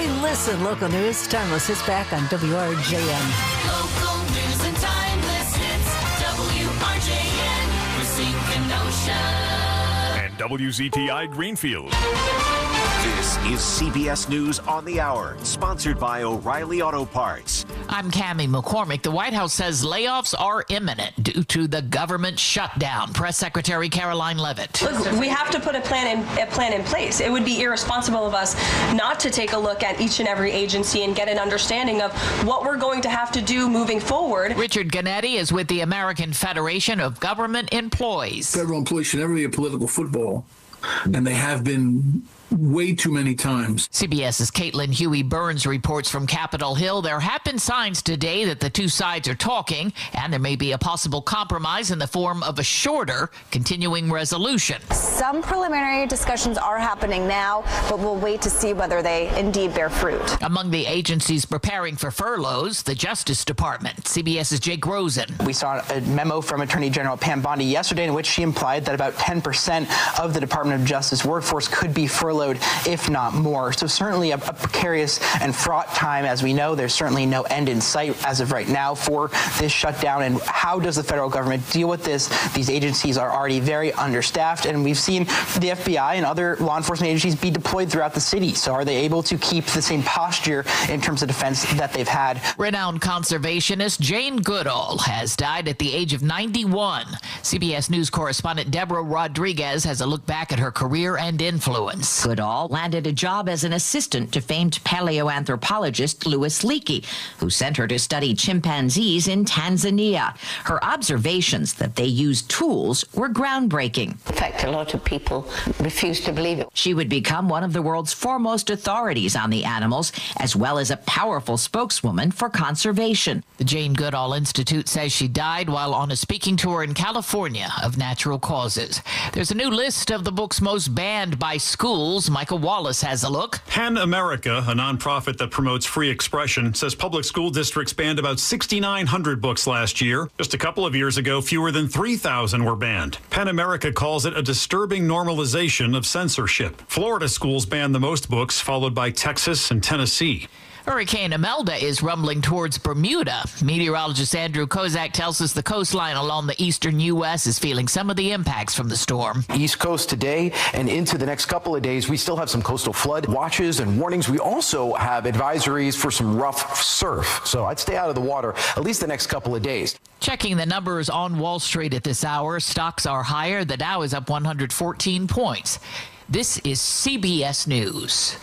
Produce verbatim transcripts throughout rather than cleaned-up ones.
we listen. Local news, timeless hits back on W R J N. Local news and timeless hits. W R J N, Racine, Kenosha. And W Z T I Greenfield. This is C B S News on the Hour, sponsored by O'Reilly Auto Parts. I'm Cammie McCormick. The White House says layoffs are imminent due to the government shutdown. Press Secretary Caroline Leavitt. Look, we have to put a plan in a plan in place. It would be irresponsible of us not to take a look at each and every agency and get an understanding of what we're going to have to do moving forward. Richard Gannett is with the American Federation of Government Employees. Federal employees should never be a political football, and they have been way too many times. CBS's Caitlin Huey-Burns reports from Capitol Hill. There have been signs today that the two sides are talking, and there may be a possible compromise in the form of a shorter continuing resolution. Some preliminary discussions are happening now, but we'll wait to see whether they indeed bear fruit. Among the agencies preparing for furloughs, the Justice Department. CBS's Jake Rosen. We saw a memo from Attorney General Pam Bondi yesterday in which she implied that about ten percent of the Department of Justice workforce could be furloughed, if not more. So certainly a, a precarious and fraught time. As we know, there's certainly no end in sight as of right now for this shutdown. And how does the federal government deal with this? These agencies are already very understaffed, and we've seen the F B I and other law enforcement agencies be deployed throughout the city. So are they able to keep the same posture in terms of defense that they've had? Renowned conservationist Jane Goodall has died at the age of ninety-one. C B S News correspondent Deborah Rodriguez has a look back at her career and influence. Goodall landed a job as an assistant to famed paleoanthropologist Louis Leakey, who sent her to study chimpanzees in Tanzania. Her observations that they used tools were groundbreaking. In fact, a lot of people refuse to believe it. She would become one of the world's foremost authorities on the animals, as well as a powerful spokeswoman for conservation. The Jane Goodall Institute says she died while on a speaking tour in California of natural causes. There's a new list of the books most banned by schools. Michael Wallace has a look. PEN America, a nonprofit that promotes free expression, says public school districts banned about sixty-nine hundred books last year. Just a couple of years ago, fewer than three thousand were banned. PEN America calls it a disturbing normalization of censorship. Florida schools banned the most books, followed by Texas and Tennessee. Hurricane Imelda is rumbling towards Bermuda. Meteorologist Andrew Kozak tells us the coastline along the eastern U S is feeling some of the impacts from the storm. East Coast today and into the next couple of days, we still have some coastal flood watches and warnings. We also have advisories for some rough surf. So I'd stay out of the water at least the next couple of days. Checking the numbers on Wall Street at this hour, stocks are higher. The Dow is up one hundred fourteen points. This is C B S News.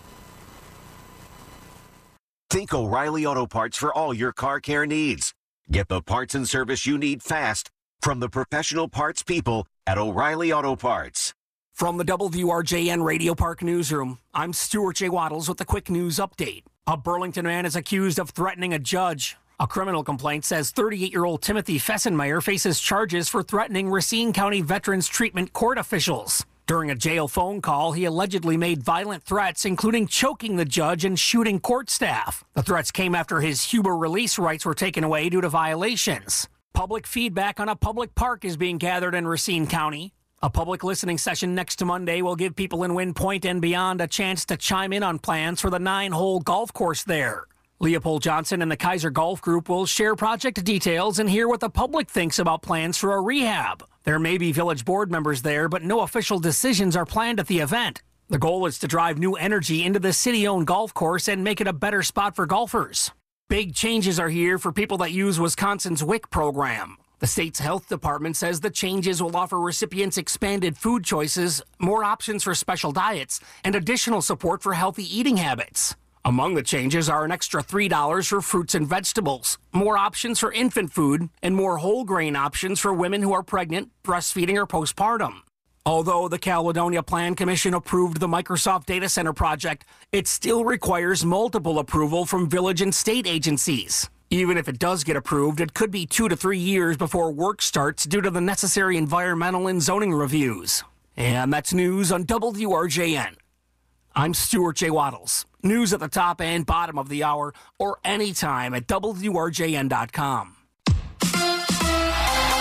Think O'Reilly Auto Parts for all your car care needs. Get the parts and service you need fast from the professional parts people at O'Reilly Auto Parts. From the W R J N Radio Park Newsroom, I'm Stuart J. Waddles with a quick news update. A Burlington man is accused of threatening a judge. A criminal complaint says thirty-eight-year-old Timothy Fessenmeyer faces charges for threatening Racine County Veterans Treatment Court officials. During a jail phone call, he allegedly made violent threats, including choking the judge and shooting court staff. The threats came after his Huber release rights were taken away due to violations. Public feedback on a public park is being gathered in Racine County. A public listening session next Monday will give people in Wind Point and beyond a chance to chime in on plans for the nine-hole golf course there. Leopold Johnson and the Kaiser Golf Group will share project details and hear what the public thinks about plans for a rehab. There may be village board members there, but no official decisions are planned at the event. The goal is to drive new energy into the city-owned golf course and make it a better spot for golfers. Big changes are here for people that use Wisconsin's W I C program. The state's health department says the changes will offer recipients expanded food choices, more options for special diets, and additional support for healthy eating habits. Among the changes are an extra three dollars for fruits and vegetables, more options for infant food, and more whole grain options for women who are pregnant, breastfeeding, or postpartum. Although the Caledonia Plan Commission approved the Microsoft Data Center project, it still requires multiple approval from village and state agencies. Even if it does get approved, it could be two to three years before work starts due to the necessary environmental and zoning reviews. And that's news on W R J N. I'm Stuart J. Waddles. News at the top and bottom of the hour or anytime at W R J N dot com.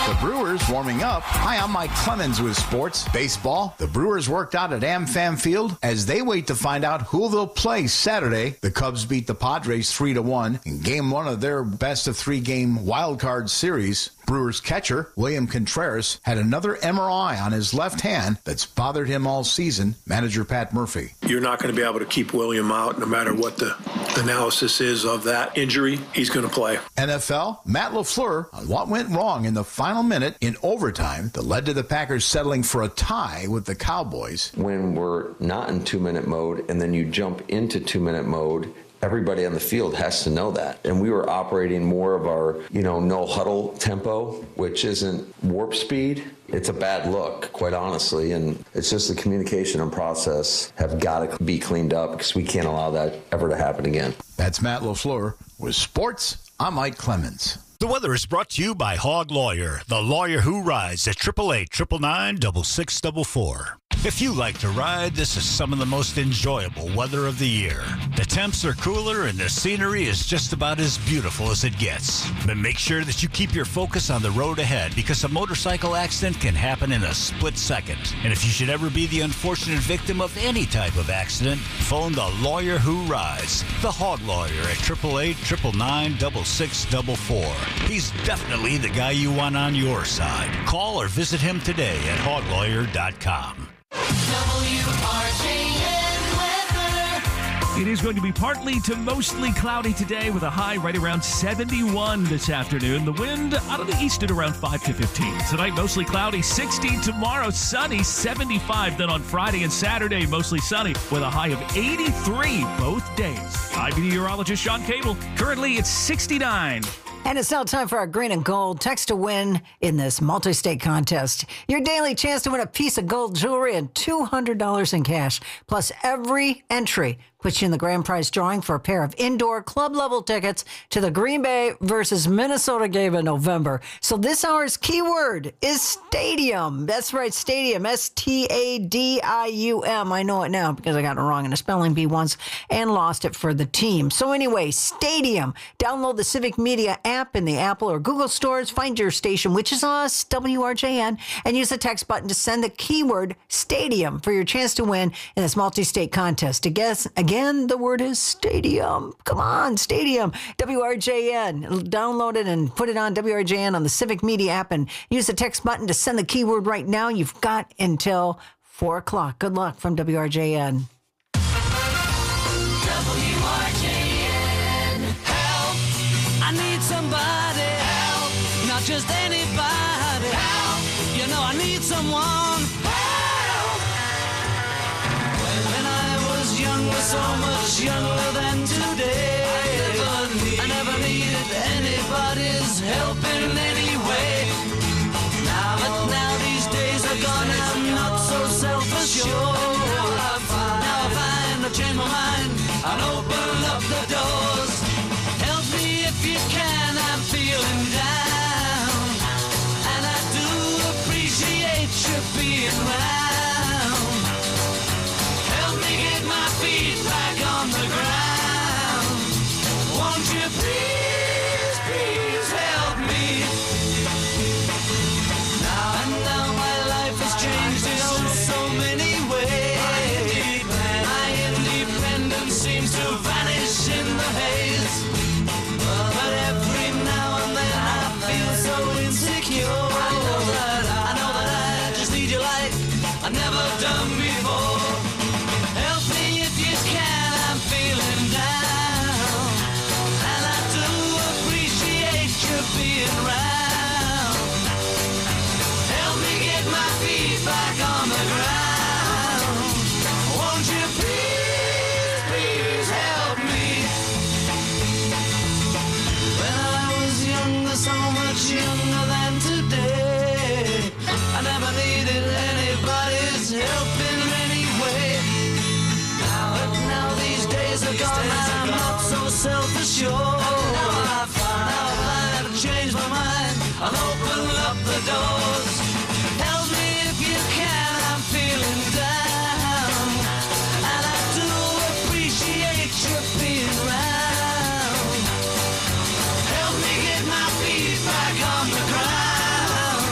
The Brewers warming up. Hi, I'm Mike Clemens with sports. Baseball. The Brewers worked out at AmFam Field as they wait to find out who they'll play Saturday. The Cubs beat the Padres three to one in game one of their best of three game wild card series. Brewers catcher William Contreras had another M R I on his left hand that's bothered him all season. Manager Pat Murphy. You're not going to be able to keep William out no matter what the analysis is of that injury. He's going to play. N F L, Matt LaFleur on what went wrong in the final minute in overtime that led to the Packers settling for a tie with the Cowboys. When we're not in two-minute mode and then you jump into two-minute mode, everybody on the field has to know that. And we were operating more of our, you know, no huddle tempo, which isn't warp speed. It's a bad look, quite honestly. And it's just the communication and process have got to be cleaned up because we can't allow that ever to happen again. That's Matt LaFleur. With sports, I'm Mike Clemens. The weather is brought to you by Hog Lawyer, the lawyer who rides at eight eight eight, nine nine nine, six six four four. If you like to ride, this is some of the most enjoyable weather of the year. The temps are cooler and the scenery is just about as beautiful as it gets. But make sure that you keep your focus on the road ahead because a motorcycle accident can happen in a split second. And if you should ever be the unfortunate victim of any type of accident, phone the lawyer who rides, the Hog Lawyer at eight eight eight, nine nine nine, six six four four. He's definitely the guy you want on your side. Call or visit him today at hog lawyer dot com. W R J N weather. It is going to be partly to mostly cloudy today with a high right around seventy-one this afternoon. The wind out of the east at around five to fifteen. Tonight, mostly cloudy, sixty. Tomorrow, sunny, seventy-five. Then on Friday and Saturday, mostly sunny with a high of eighty-three both days. I'm meteorologist Sean Cable. Currently, it's sixty-nine. And it's now time for our green and gold text to win in this multi-state contest. Your daily chance to win a piece of gold jewelry and two hundred dollars in cash. Plus every entry puts you in the grand prize drawing for a pair of indoor club level tickets to the Green Bay versus Minnesota game in November. So this hour's keyword is stadium. That's right, stadium. S T A D I U M. I know it now because I got it wrong in a spelling bee once and lost it for the team. So anyway, stadium. Download the Civic Media app in the Apple or Google stores. Find your station, which is us, W R J N, and use the text button to send the keyword stadium for your chance to win in this multi-state contest. To guess again, the word is stadium. Come on, stadium. W R J N. Download it and put it on W R J N on the Civic Media app and use the text button to send the keyword right now. You've got until four o'clock. Good luck from W R J N. W R J N. Help! I need somebody. Help! Not just anybody. Help! You know I need someone. Help! When I was younger, so much younger than today, I never, need, I never needed anybody's help in any way. Now, but now these days are gone, I'm not so self-assured. Now I find, now I find I've changed my mind and open up the doors. Help me if you can, I'm feeling down, and I do appreciate you being around. Help me get my feet back on the ground. Won't you please, please help me? Now and now my life has changed in oh so many ways. My independence seems to vanish in the haze. But every now and then I feel so insecure. I know that I, I know that I just need you like I've never done before. Help me if you can, I'm feeling down, and I do appreciate you being around. Help me get my feet back on the ground. Won't you please, please help me? When I was younger, so much younger than today, I never needed anybody's help in any way. Now, but now these days are gone, I'm not so self-assured. Now I find, now I find I've changed my mind, I'll open up the doors. Help me if you can, I'm feeling down, and I do appreciate you being around. Help me get my feet back on the ground.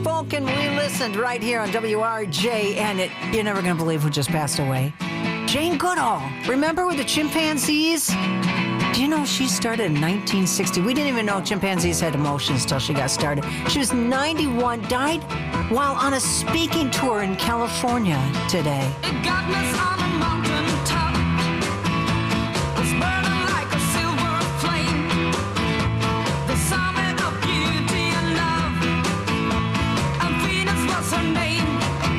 folk and re-listened right here on W R J. And it, you're never going to believe who just passed away. Jane Goodall. Remember with the chimpanzees? Do you know she started in nineteen sixty? We didn't even know chimpanzees had emotions till she got started. She was ninety-one, died while on a speaking tour in California today. It got me on a mountain top. Was burning like a silver flame. The summit of beauty and love. And Venus was her name.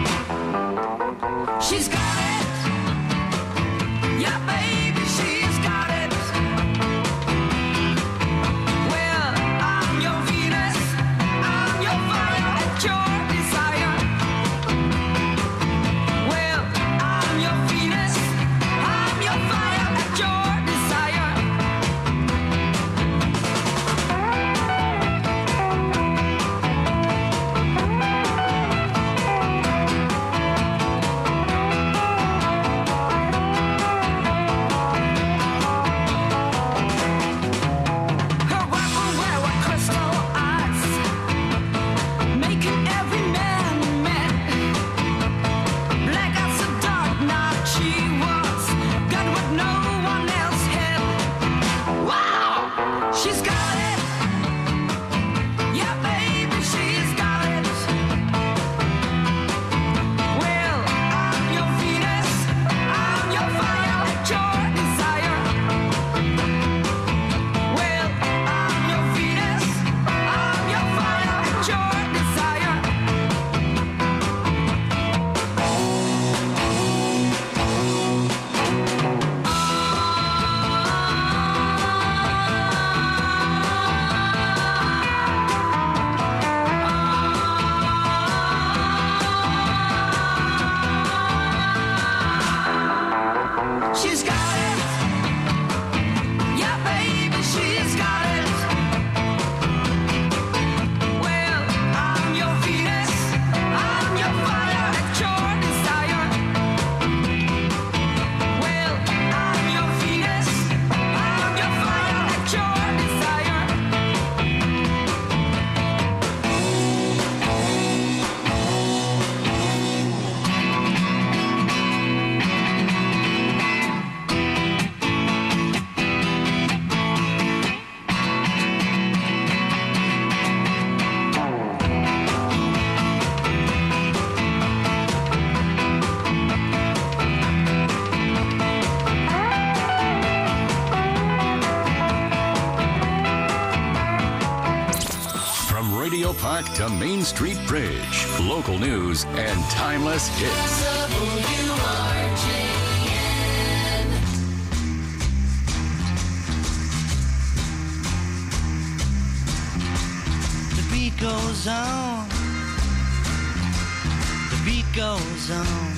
She's got it. Yeah, baby, she's got it. Well, I'm your Venus. I'm your fire at your desire. Well, I'm your Venus. I'm your fire at your desire. Her weapon wear were crystal eyes, making every man mad. Black as the dark night she was, got what no one else had. Wow, she's got it. Yeah, baby, she's got it. Well, I'm your Venus. I'm your fire at your desire. Well, I'm your Venus. I'm your fire at your desire. She's got it. Yeah, baby, she's got it. Well, I'm your Venus. I'm your fire at your desire. Well, I'm your Venus. I'm your fire at your desire. From Radio Park to Main Street Bridge, local news and timeless hits. The beat goes on. The beat goes on.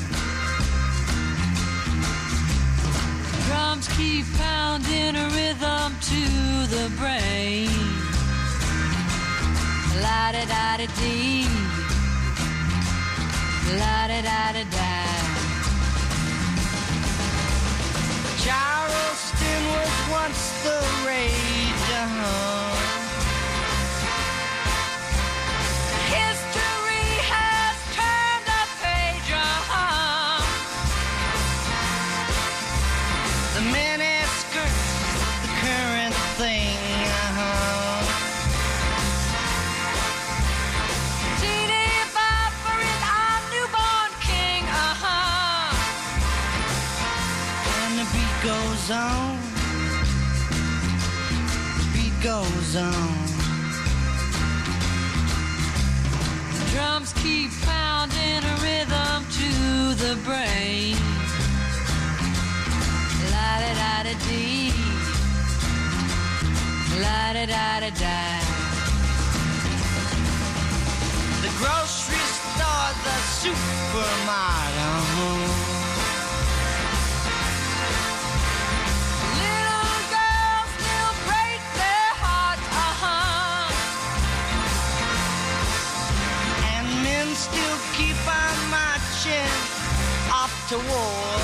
Drums keep pounding a rhythm to the brain. La da da da dee. La da da da da. Charleston was once the rage. Uh-huh. History has turned a page. Uh-huh. The mini skirts, the current thing. Uh-huh. Teeny bopper is our newborn king. Uh-huh. And the beat goes on. The beat goes on. Drums keep pounding a rhythm to the brain. La da da da dee. La da da da da. The grocery store, the supermarket. Uh-huh. Little girls still break their hearts. Uh-huh. And men still keep on marching off to war.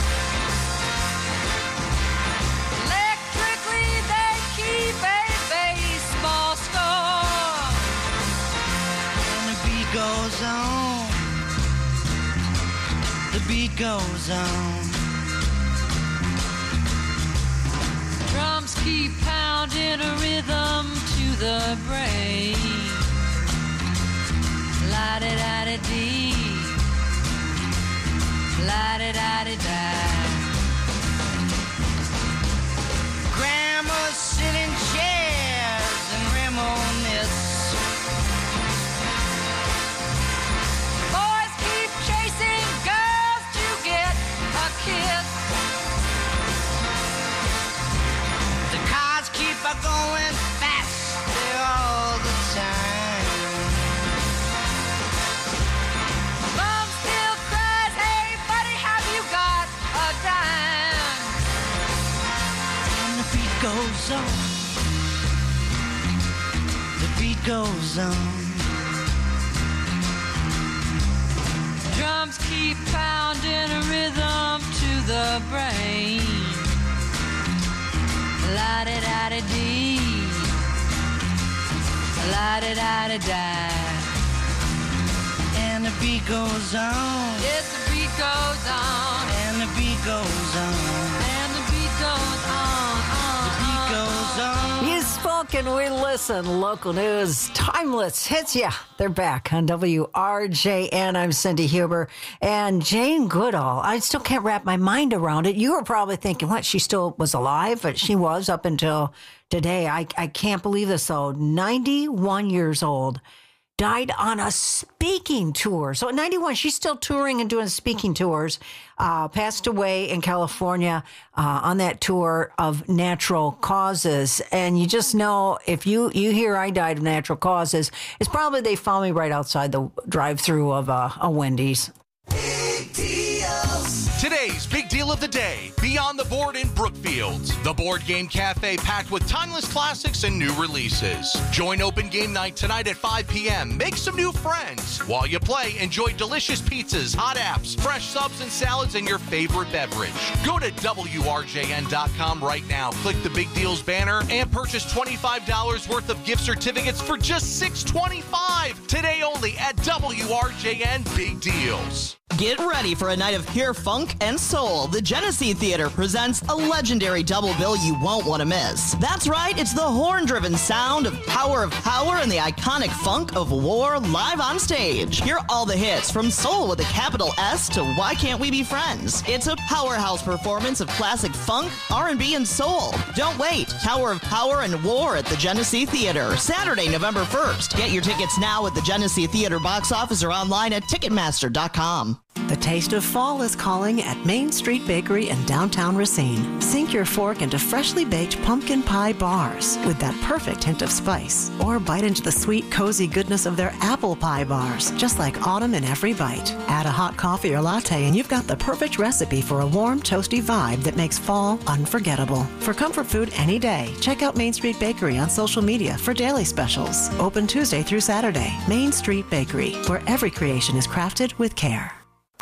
Electrically, they keep a baseball score. And the beat beat goes on. Drums keep pounding a rhythm to the brain. La-di-da-di-dee, la-di-da-di-da. Grandma's sitting chairs and reminisce. Boys keep chasing girls to get a kiss. The cars keep a going faster all the time. Mom still cries, hey buddy, have you got a dime? And the beat goes on. The beat goes on. Drums keep pounding a rhythm to the brain. La-di-da-di-dee, la-di-da-di-da. And the beat goes on. Yes, the beat goes on. And the beat goes on. And the beat goes on. on the beat goes on. You spoke and we listen. Local news, timeless hits ya. They're back on W R J N. I'm Cindy Huber and Jane Goodall. I still can't wrap my mind around it. You were probably thinking, what, she still was alive? But she was up until today. I, I can't believe this, though. ninety-one years old. Died on a speaking tour. So at ninety-one, she's still touring and doing speaking tours. Uh, passed away in California uh, on that tour of natural causes. And you just know, if you, you hear I died of natural causes, it's probably they found me right outside the drive-thru of uh, a Wendy's. Today's big deal of the day, Beyond the Board in Brookfield. The Board Game Cafe packed with timeless classics and new releases. Join Open Game Night tonight at five p.m. Make some new friends. While you play, enjoy delicious pizzas, hot apps, fresh subs and salads, and your favorite beverage. Go to W R J N dot com right now. Click the Big Deals banner and purchase twenty-five dollars worth of gift certificates for just six twenty-five. Today only at W R J N Big Deals. Get ready for a night of pure funk and soul. The Genesee Theater presents a legendary double bill you won't want to miss. That's right, it's the horn-driven sound of Tower of Power and the iconic funk of War live on stage. Hear all the hits from Soul with a capital S to Why Can't We Be Friends? It's a powerhouse performance of classic funk, R and B, and soul. Don't wait. Tower of Power and War at the Genesee Theater, Saturday, November first. Get your tickets now at the Genesee Theater box office or online at Ticketmaster dot com. The taste of fall is calling at Main Street Bakery in downtown Racine. Sink your fork into freshly baked pumpkin pie bars with that perfect hint of spice. Or bite into the sweet, cozy goodness of their apple pie bars, just like autumn in every bite. Add a hot coffee or latte and you've got the perfect recipe for a warm, toasty vibe that makes fall unforgettable. For comfort food any day, check out Main Street Bakery on social media for daily specials. Open Tuesday through Saturday. Main Street Bakery, where every creation is crafted with care.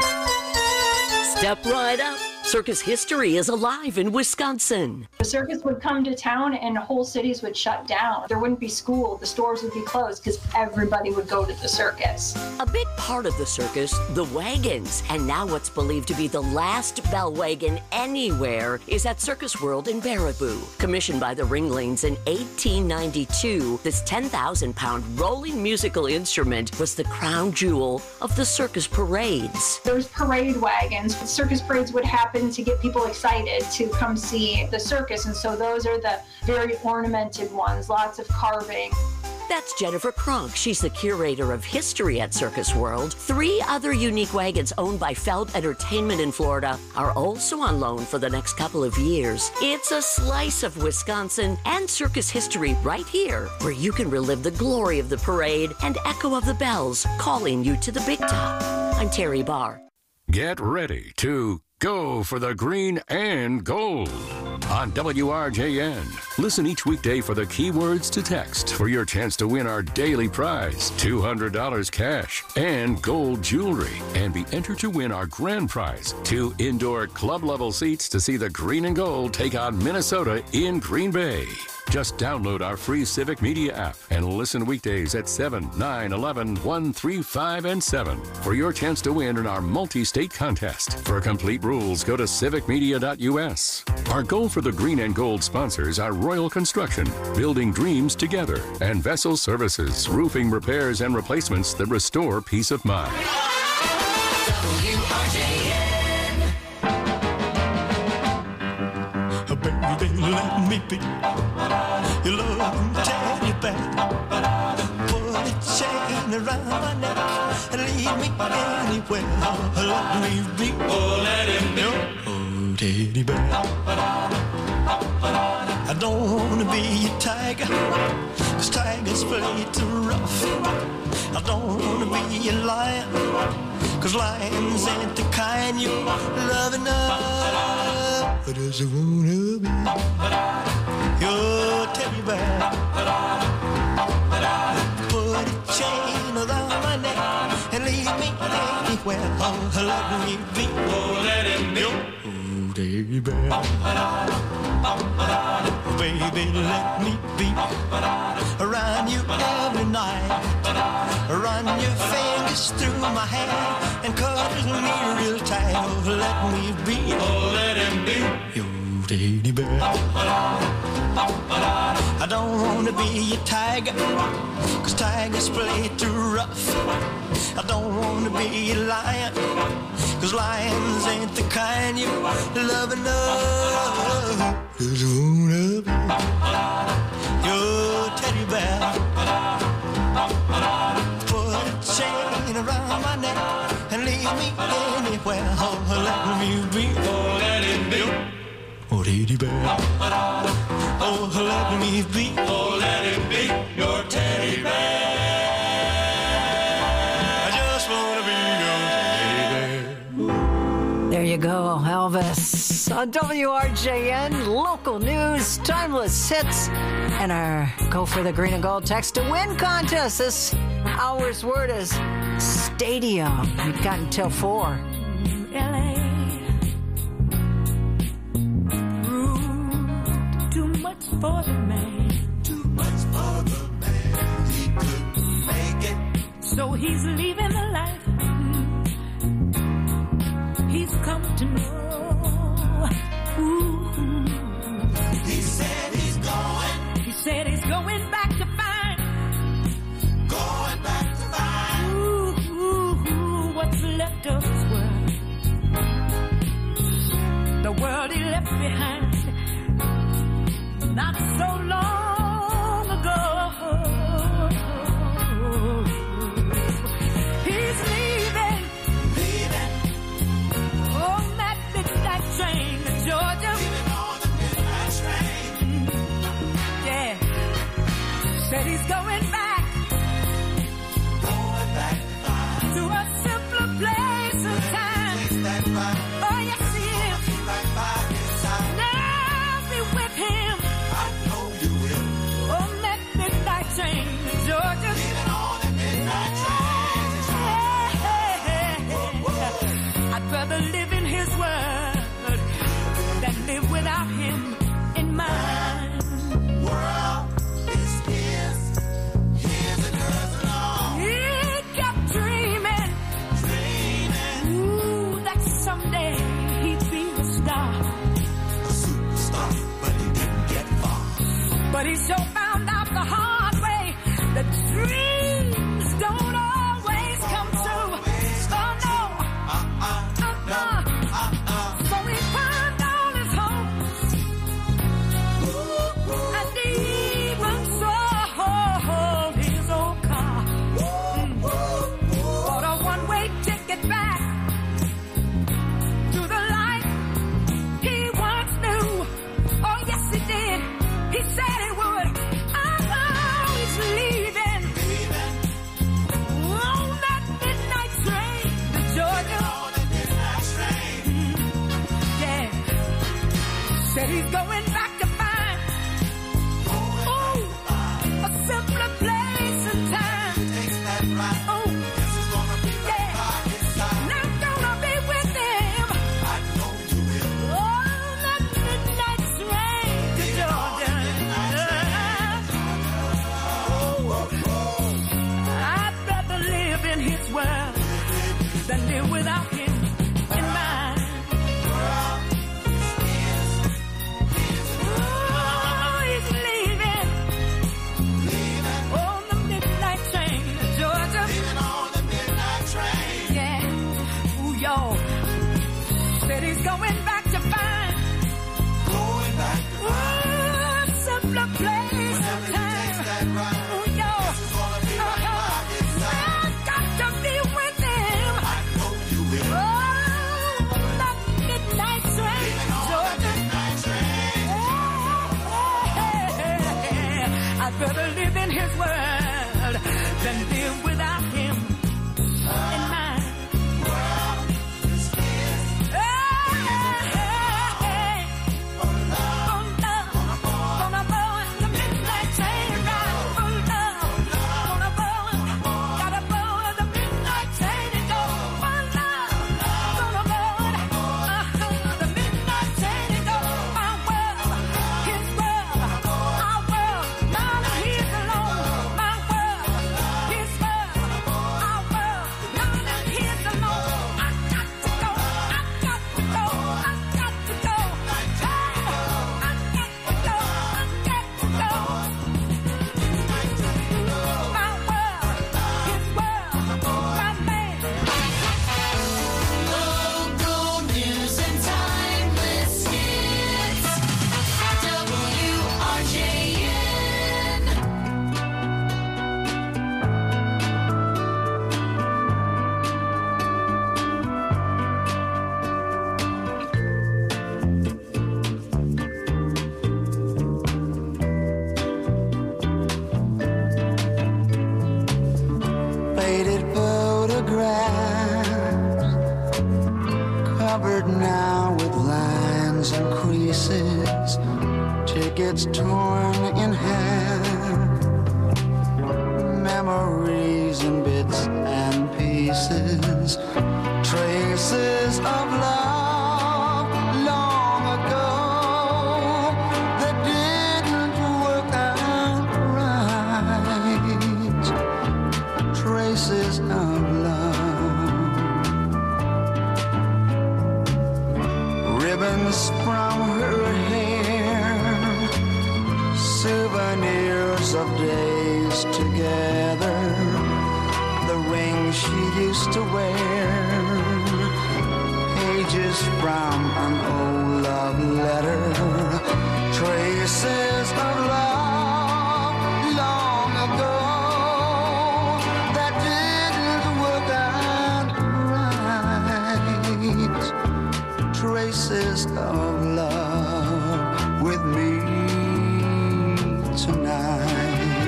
Step right up. Circus history is alive in Wisconsin. The circus would come to town and whole cities would shut down. There wouldn't be school, the stores would be closed because everybody would go to the circus. A big part of the circus, the wagons. And now what's believed to be the last bell wagon anywhere is at Circus World in Baraboo. Commissioned by the Ringlings in eighteen ninety-two, this ten thousand pound rolling musical instrument was the crown jewel of the circus parades. There's parade wagons. Circus parades would happen to get people excited to come see the circus, and so those are the very ornamented ones, lots of carving. That's Jennifer Kronk. She's the curator of history at Circus World. Three other unique wagons owned by Felt Entertainment in Florida are also on loan for the next couple of years. It's a slice of Wisconsin and circus history right here, where you can relive the glory of the parade and echo of the bells calling you to the big top. I'm Terry Barr. Get ready to go for the green and gold. on W R J N. Listen each weekday for the keywords to text for your chance to win our daily prize, two hundred dollars cash and gold jewelry, and be entered to win our grand prize, two indoor club-level seats to see the Green and Gold take on Minnesota in Green Bay. Just download our free Civic Media app and listen weekdays at seven, nine, eleven, one, three, five, and seven for your chance to win in our multi-state contest. For complete rules, go to civic media dot U S. Our goal for the Green and Gold sponsors are Royal Construction, building dreams together, and Vessel Services, roofing repairs and replacements that restore peace of mind. W R J N. Baby, let me be your loving teddy bear. Put a chain around my neck and lead me anywhere. Let me be, oh, let him be your teddy bear. I don't want to be a tiger, 'cause tigers play too rough. I don't want to be a lion, 'cause lions ain't the kind you love enough. I just wanna be your teddy bear. Put a chain around my neck and lead me anywhere. Oh, let me be, oh, let him be your teddy bear. Baby, let me be around you every night. Run your fingers through my hair and cuddle me real tight. Oh, let me be, oh, let him be your teddy bear. I don't want to be a tiger, 'cause tigers play too rough. I don't want to be a lion, 'cause lions ain't the kind you love enough. Just wanna be your teddy bear. Put a chain around my neck and lead me anywhere. Oh, let me be, oh, let him be your teddy bear. Oh, let me be, oh, let him be your teddy bear. I just wanna be your teddy bear. There you go, Elvis. On W R J N, local news, timeless hits, and our Go for the Green and Gold Text to Win contest. This hour's word is stadium. You've got until four. L A Too much for the man. Too much for the man. He couldn't make it. So he's leaving the life he's come to know. Ooh. He said he's going. He said he's going back to find. Going back to find. Ooh, ooh, ooh, what's left of his world. The world he left behind. Not so long ago. He's leaving. Leaving. On that midnight train to Georgia. Leaving on the midnight train. Yeah. Said he's going back. Going back to a simpler place and time. Oh, yes, he is. Now be with him. On that midnight train to Georgia. Leaving on that midnight train to Georgia. I'd rather live in his word than live without him in mine. World is his. I'd rather live in his world than live without him in mine. World is his. Hey, hey, hey. For love, for love, gonna blow in the midnight train ride. For love, gonna blow in, gotta blow in the midnight train and go. For love, gonna blow in, uh-huh, the midnight train and go. My world, his world, our world, none of his alone. My world, his world, our world, none of his alone. I got to go, I got to go, I got to go. Hey, I got to go, I got to go. My world, his world, my man. Local news and timeless hits. W R J N. Faded photographs covered now with lines and creases, tickets torn in half, memories in bits and pieces, traces of love long ago that didn't work out right, traces of love, ribbons from her hair, souvenirs of days together, the ring she used to wear, pages from an old love letter, traces of love long ago that didn't work out right, traces of love with me tonight.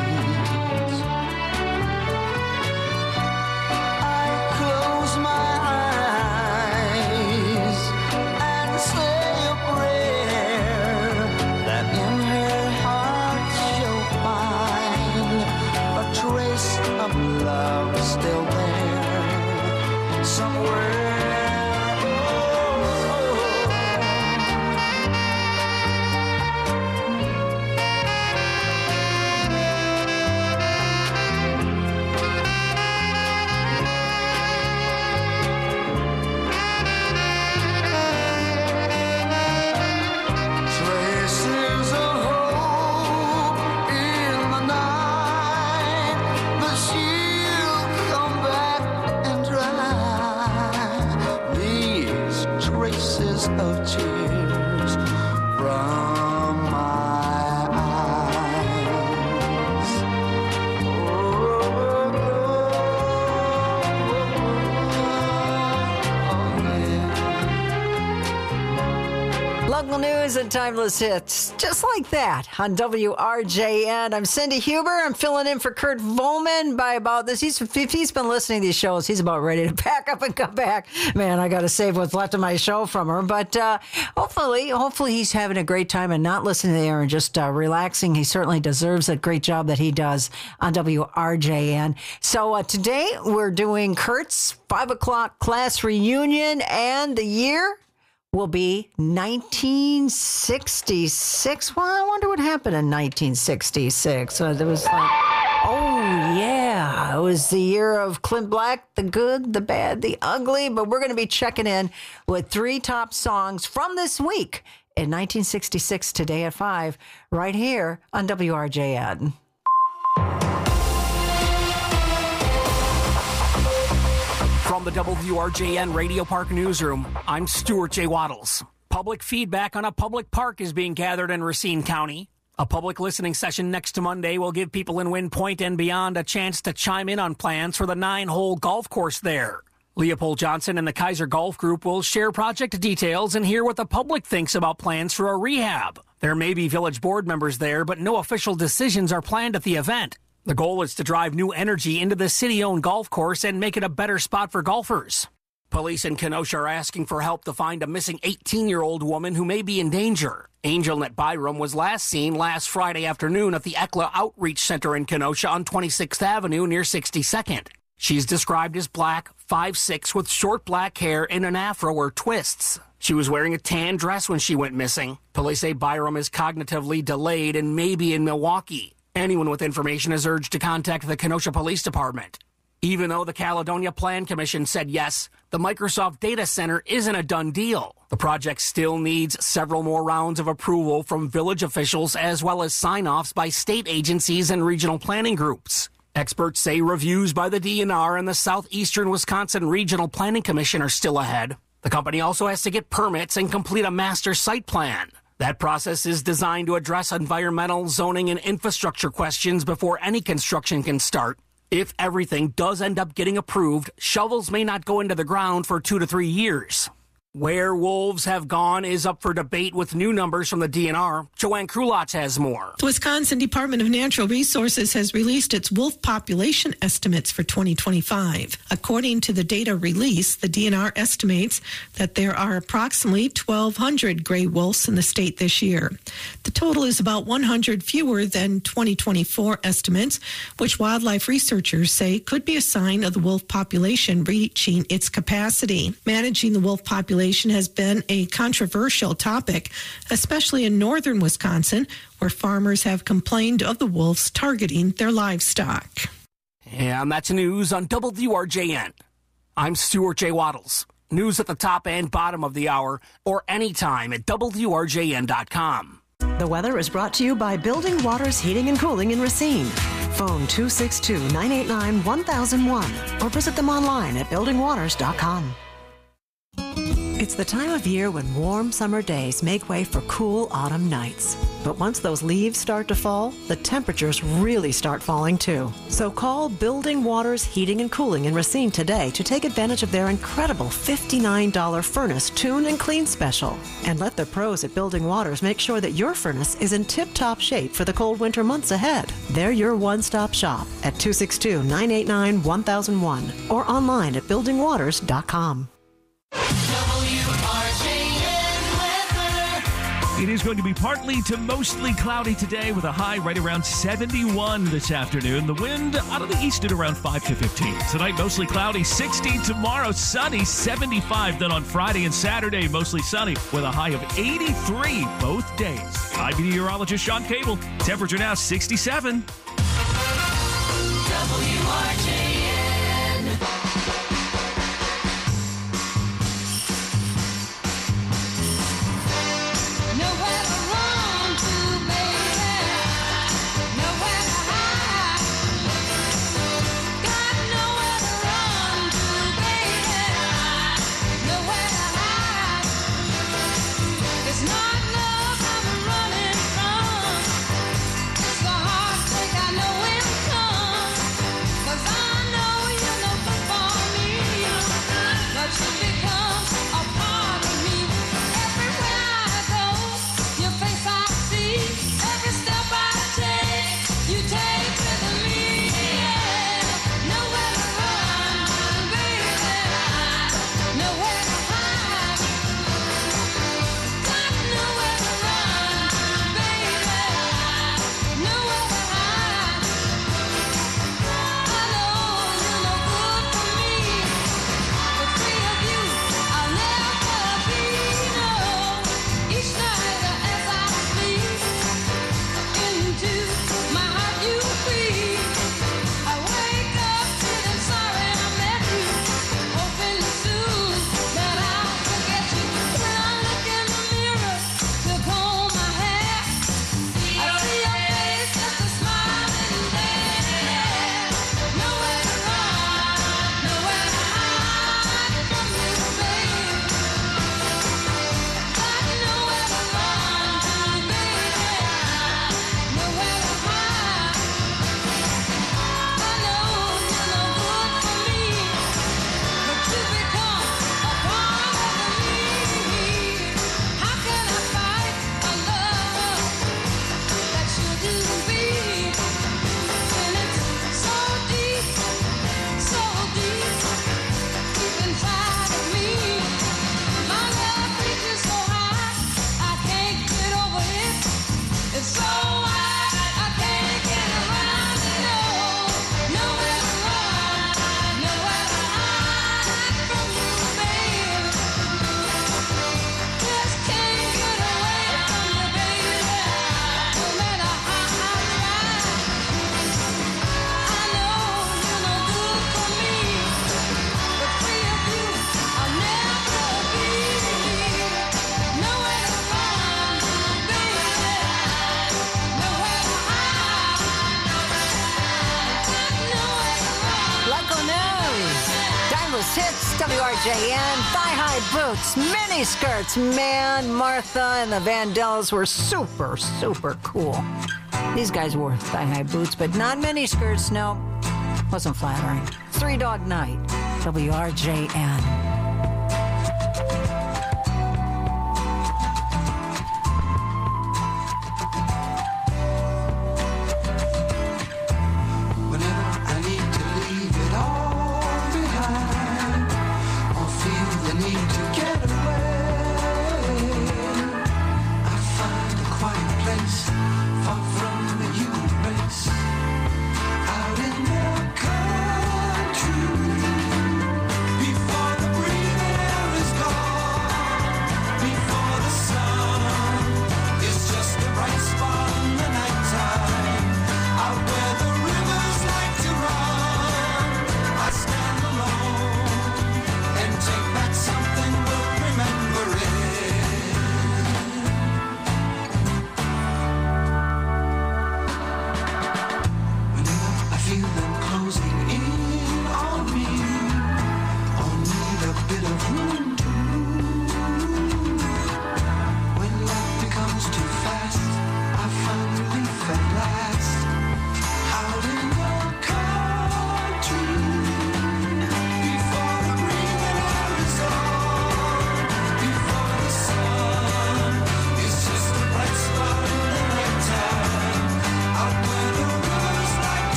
I close my eyes and say a prayer that in her heart she'll find a trace of love still there somewhere. Traces of hope in the night, but she'll come back and dry these traces of tears from my eyes. Local news and timeless hits, just like that on W R J N. I'm Cindy Huber. I'm filling in for Kurt Volman by about this. He's, if he's been listening to these shows, he's about ready to pack up and come back. Man, I got to save what's left of my show from her. But uh, hopefully, hopefully he's having a great time and not listening there and just uh, relaxing. He certainly deserves that great job that he does on W R J N. So uh, today we're doing Kurt's five o'clock class reunion, and the year will be nineteen sixty-six. Well, I wonder what happened in nineteen sixty-six. Uh, there was like, oh, yeah. It was the year of Clint Black, the good, the bad, the ugly. But we're going to be checking in with three top songs from this week in nineteen sixty-six today at five, right here on W R J N. From the W R J N Radio Park Newsroom, I'm Stuart J. Waddles. Public feedback on a public park is being gathered in Racine County. A public listening session next Monday will give people in Wind Point and beyond a chance to chime in on plans for the nine-hole golf course there. Leopold Johnson and the Kaiser Golf Group will share project details and hear what the public thinks about plans for a rehab. There may be village board members there, but no official decisions are planned at the event. The goal is to drive new energy into the city-owned golf course and make it a better spot for golfers. Police in Kenosha are asking for help to find a missing eighteen-year-old woman who may be in danger. Angelnet Byram was last seen last Friday afternoon at the E C L A Outreach Center in Kenosha on twenty-sixth Avenue near sixty-second. She's described as black, five foot six, with short black hair and an afro or twists. She was wearing a tan dress when she went missing. Police say Byram is cognitively delayed and may be in Milwaukee. Anyone with information is urged to contact the Kenosha Police Department. Even though the Caledonia Plan Commission said yes, the Microsoft Data Center isn't a done deal. The project still needs several more rounds of approval from village officials as well as sign-offs by state agencies and regional planning groups. Experts say reviews by the D N R and the Southeastern Wisconsin Regional Planning Commission are still ahead. The company also has to get permits and complete a master site plan. That process is designed to address environmental, zoning, and infrastructure questions before any construction can start. If everything does end up getting approved, shovels may not go into the ground for two to three years. Where wolves have gone is up for debate with new numbers from the D N R. Joanne Krulotz has more. The Wisconsin Department of Natural Resources has released its wolf population estimates for twenty twenty-five. According to the data release, the D N R estimates that there are approximately twelve hundred gray wolves in the state this year. The total is about one hundred fewer than twenty twenty-four estimates, which wildlife researchers say could be a sign of the wolf population reaching its capacity. Managing the wolf population has been a controversial topic, especially in northern Wisconsin, where farmers have complained of the wolves targeting their livestock. And that's news on W R J N. I'm Stuart J. Waddles. News at the top and bottom of the hour, or anytime at W R J N dot com. The weather is brought to you by Building Waters Heating and Cooling in Racine. Phone two six two, nine eight nine, one thousand one or visit them online at building waters dot com. It's the time of year when warm summer days make way for cool autumn nights. But once those leaves start to fall, the temperatures really start falling too. So call Building Waters Heating and Cooling in Racine today to take advantage of their incredible fifty-nine dollars furnace tune and clean special. And let the pros at Building Waters make sure that your furnace is in tip-top shape for the cold winter months ahead. They're your one-stop shop at two six two, nine eight nine, one thousand one or online at building waters dot com. It is going to be partly to mostly cloudy today with a high right around seventy-one this afternoon. The wind out of the east at around five to fifteen. Tonight, mostly cloudy, sixty. Tomorrow, sunny, seventy-five. Then on Friday and Saturday, mostly sunny with a high of eighty-three both days. I'm meteorologist Sean Cable. Temperature now sixty-seven. W R J N. I know It's W R J N, thigh-high boots, mini skirts. Man, Martha and the Vandellas were super, super cool. These guys wore thigh-high boots, but not mini skirts, no. Wasn't flattering. Three Dog Night, W R J N. Out in the country, before the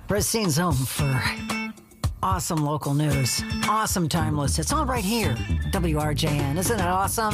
Racine's home for awesome local news, awesome timeless. It's all right here, W R J N. Isn't it awesome?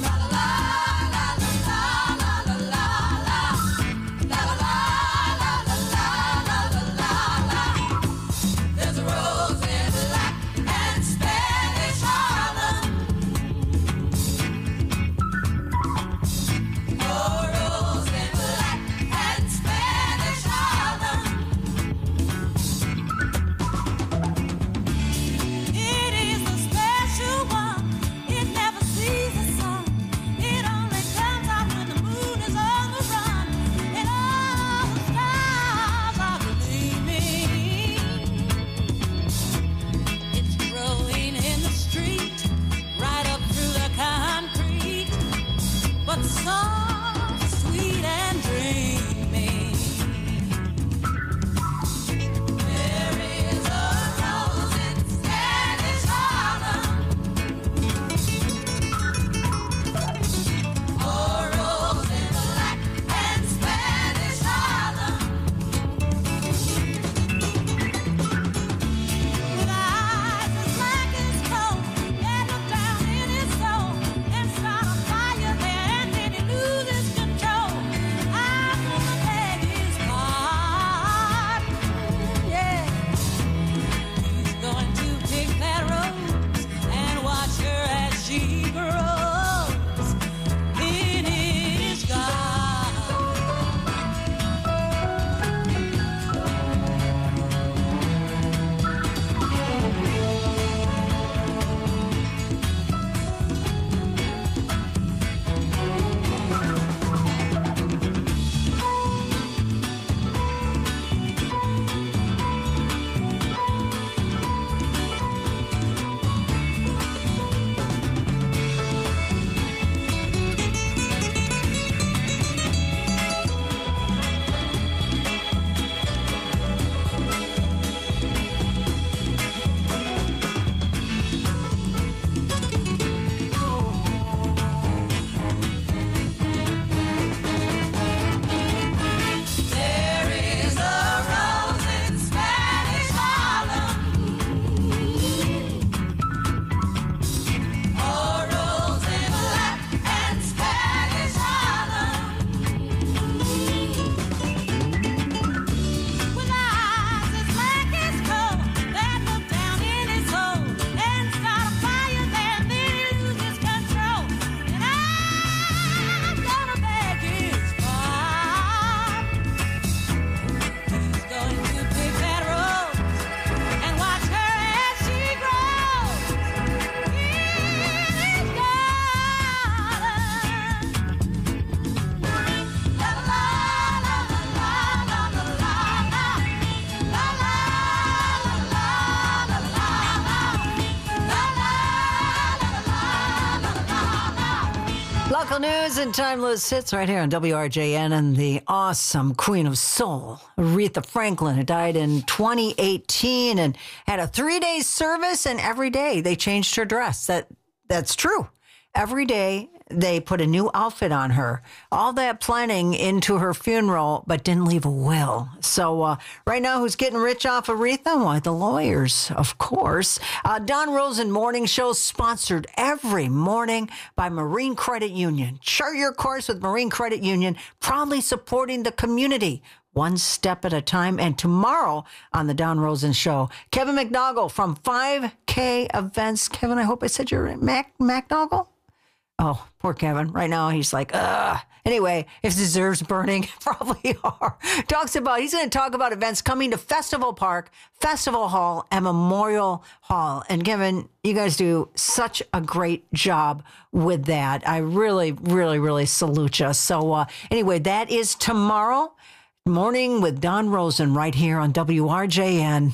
Local news and timeless hits right here on W R J N. And the awesome Queen of Soul, Aretha Franklin, who died in twenty eighteen and had a three-day service, and every day they changed her dress. That That's true. Every day they put a new outfit on her. All that planning into her funeral, but didn't leave a will. So uh, right now, who's getting rich off Aretha? Why, the lawyers, of course. Uh, Don Rosen Morning Show, sponsored every morning by Marine Credit Union. Chart your course with Marine Credit Union, proudly supporting the community one step at a time. And tomorrow on the Don Rosen Show, Kevin McDougall from five K Events. Kevin, I hope I said your Mac McDougall? Oh, poor Kevin. Right now, he's like, ugh. Anyway, if his nerves burning, probably are. Talks about, he's going to talk about events coming to Festival Park, Festival Hall, and Memorial Hall. And Kevin, you guys do such a great job with that. I really, really, really salute you. So uh, anyway, that is tomorrow morning with Don Rosen right here on W R J N.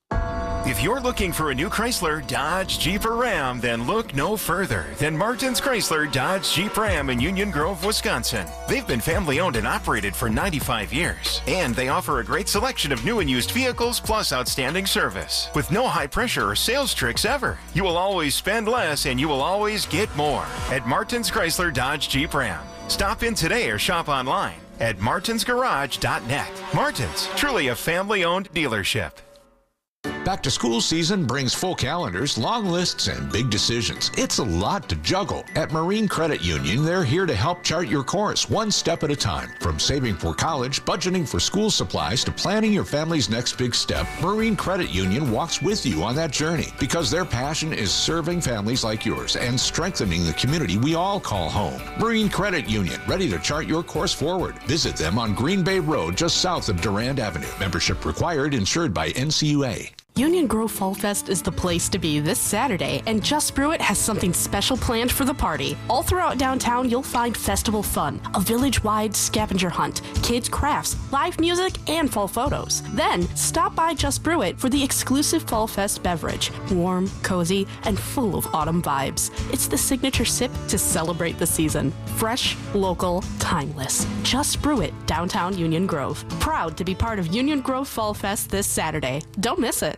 If you're looking for a new Chrysler, Dodge, Jeep, or Ram, then look no further than Martin's Chrysler, Dodge, Jeep, Ram in Union Grove, Wisconsin. They've been family owned and operated for ninety-five years, and they offer a great selection of new and used vehicles plus outstanding service. With no high pressure or sales tricks ever, you will always spend less and you will always get more at Martin's Chrysler, Dodge, Jeep, Ram. Stop in today or shop online at martins garage dot net. Martins, truly a family-owned dealership. Back to school season brings full calendars, long lists, and big decisions. It's a lot to juggle. At Marine Credit Union, they're here to help chart your course one step at a time. From saving for college, budgeting for school supplies, to planning your family's next big step, Marine Credit Union walks with you on that journey because their passion is serving families like yours and strengthening the community we all call home. Marine Credit Union, ready to chart your course forward. Visit them on Green Bay Road, just south of Durand Avenue. Membership required, insured by N C U A. Union Grove Fall Fest is the place to be this Saturday, and Just Brew It has something special planned for the party. All throughout downtown, you'll find festival fun, a village-wide scavenger hunt, kids' crafts, live music, and fall photos. Then, stop by Just Brew It for the exclusive Fall Fest beverage. Warm, cozy, and full of autumn vibes. It's the signature sip to celebrate the season. Fresh, local, timeless. Just Brew It, downtown Union Grove. Proud to be part of Union Grove Fall Fest this Saturday. Don't miss it.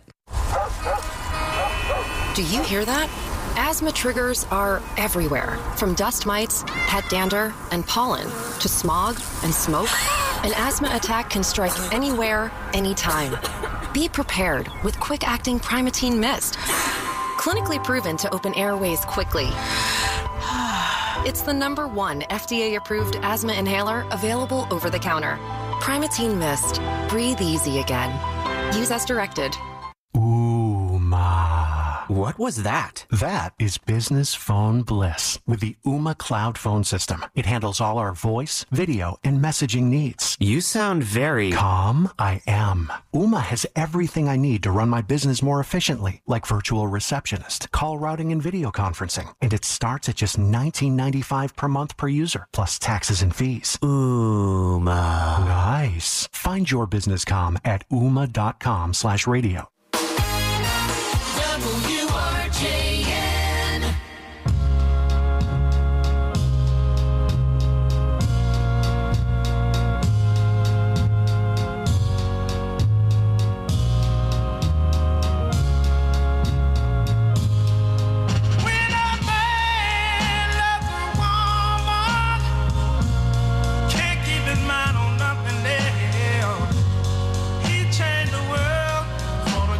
Do you hear that? Asthma triggers are everywhere, from dust mites, pet dander, and pollen, to smog and smoke. An asthma attack can strike anywhere, anytime. Be prepared with quick-acting Primatene Mist. Clinically proven to open airways quickly. It's the number one F D A-approved asthma inhaler available over the counter. Primatene Mist. Breathe easy again. Use as directed. What was that? That is business phone bliss with the Ooma Cloud Phone System. It handles all our voice, video, and messaging needs. You sound very... Calm? I am. Ooma has everything I need to run my business more efficiently, like virtual receptionist, call routing, and video conferencing. And it starts at just nineteen ninety-five per month per user, plus taxes and fees. Ooma. Nice. Find your business comm at ooma.com slash radio. W R J N. When a man loves a woman, can't keep his mind on nothing else. He changed the world for the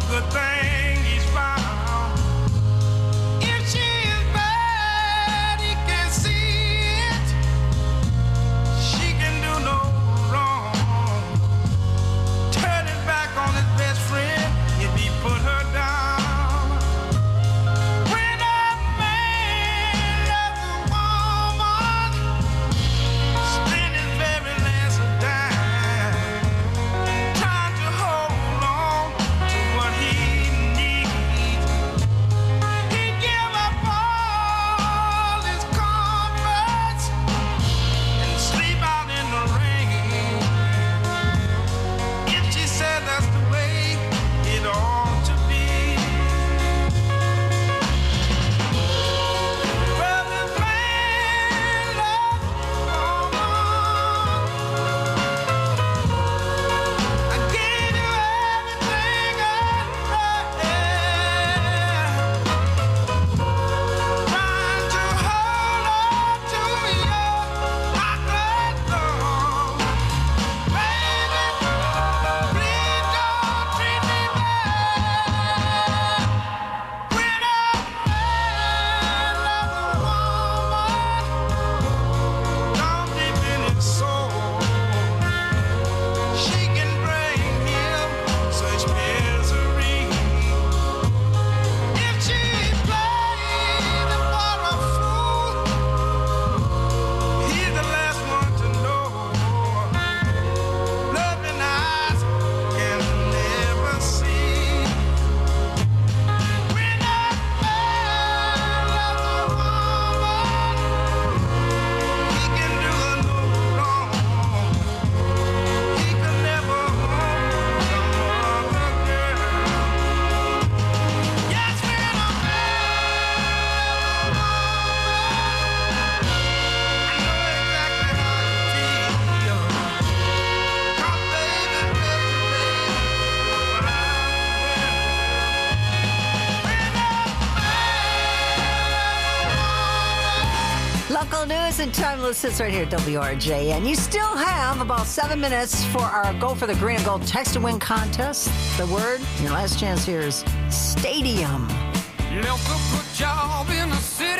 Local news and timeless hits right here at W R J. And you still have about seven minutes for our Go for the Green and Gold Text to Win contest. The word, your last chance here is stadium. Left a good job in the city,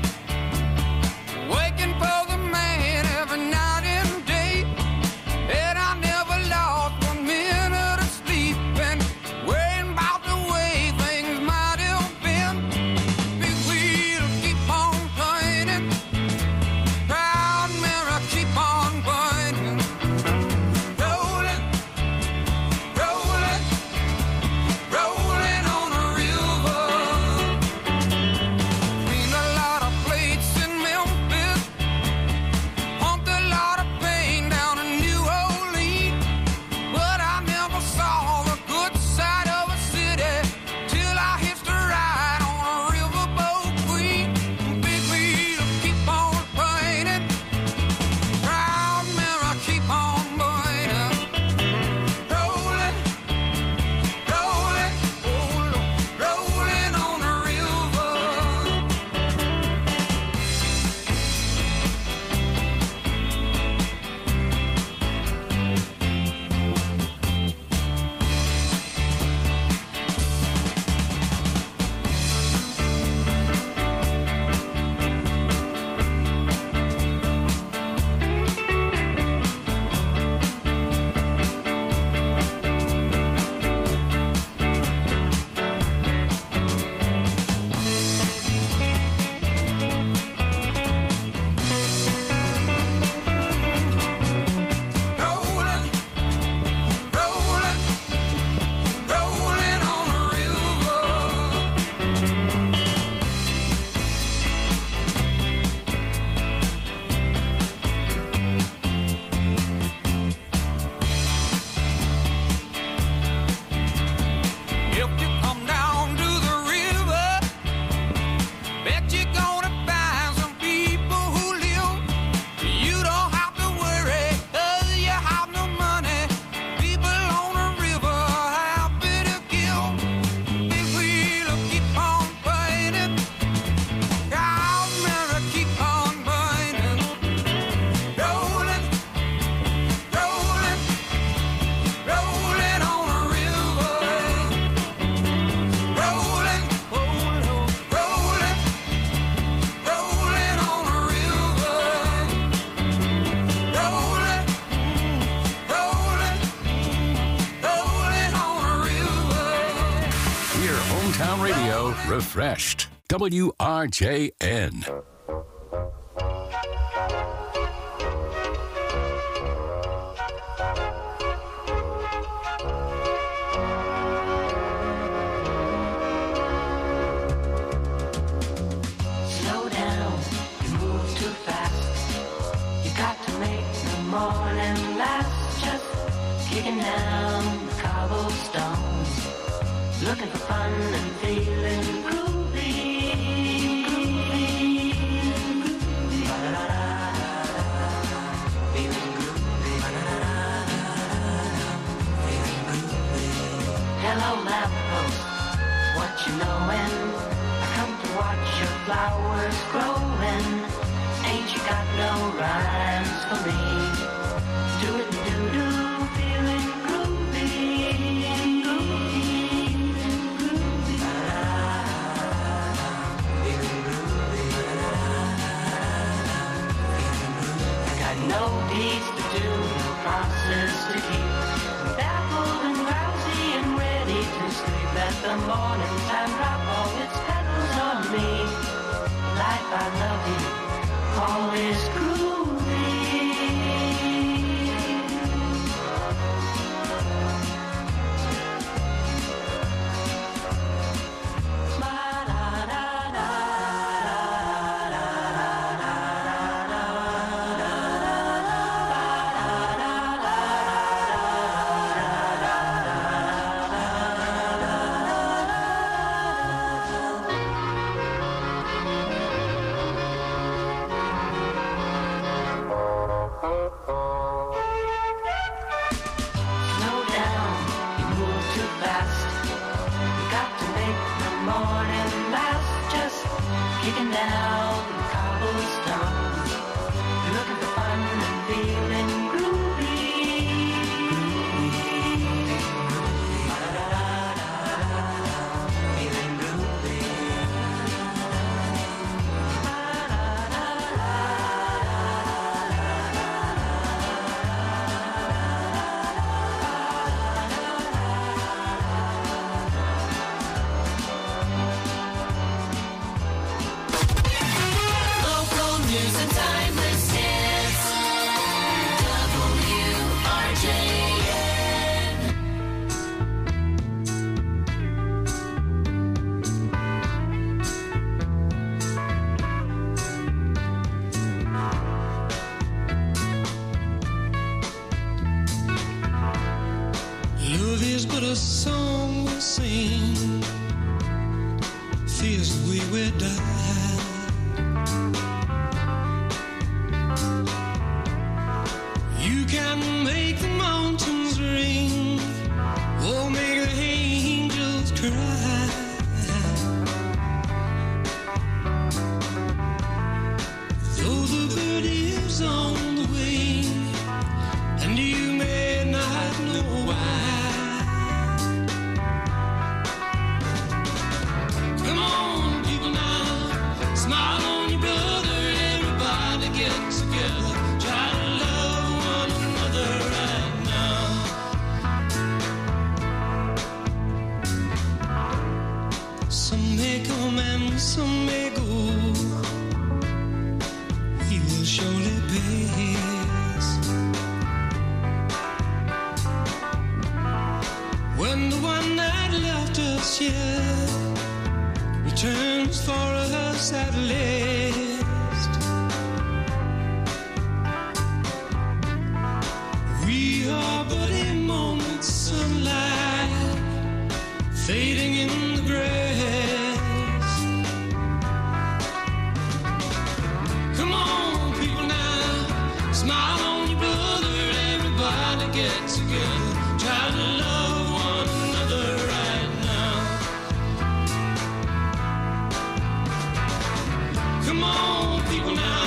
waking for the man every night and day, and I never lost one minute of sleep and worrying about the way things might have been. Big wheel keep on turning, proud mirror keep on burning, rolling, rolling, rolling on the river. Clean a lot of plates in Memphis, pumped a lot of pain down in New Orleans, but I never saw the good side of a city till I hitched a ride on a riverboat queen. Big wheel keep on turning, proud mirror keep on burning, rolling, rolling, rolling, rolling on the river. Rolling, rolling, rolling on the river. If you come down to the river, bet you're gonna find some people who live. You don't have to worry, 'cause you have no money. People on the river happy to give. Big wheel keep on burning, proud mirror keep on burning, rolling, rolling, rolling on the river, rolling, rolling, rolling, rolling on the river, rolling, rolling, rolling on the river. Hear hometown radio refreshed. W R J N. Slow down, you move too fast. You got to make the morning last. Just kicking down the cobblestones, looking for fun and feeling groovy. Feeling groovy. Hello, lamppost, what you knowin'? I come to watch your flowers growing. Ain't you got no rhymes for me? Do it do do, feeling groovy. Groovy. Feeling groovy. I got no deeds to do, no promises to keep. I'm baffled and drowsy and ready to sleep. Let the morning time drop all its petals on me. Life, I love you, all is groovy. Slow down, you move too fast. You got to make the morning last. Just kicking down the cobblestone, feels the way we die. You can make the mountains ring, or make the angels cry. Though the bird is on the wing, and you may not know why. Come on, people now, smile on your brother, everybody get together, try to love one another right now. Some may come and some may go, we will surely pass. When the one that left us here returns for us at last, we are but a moment's sunlight fading in the grass. Come on, people now, smile on your brother, everybody get together, try to love one another right now. Come on, people now.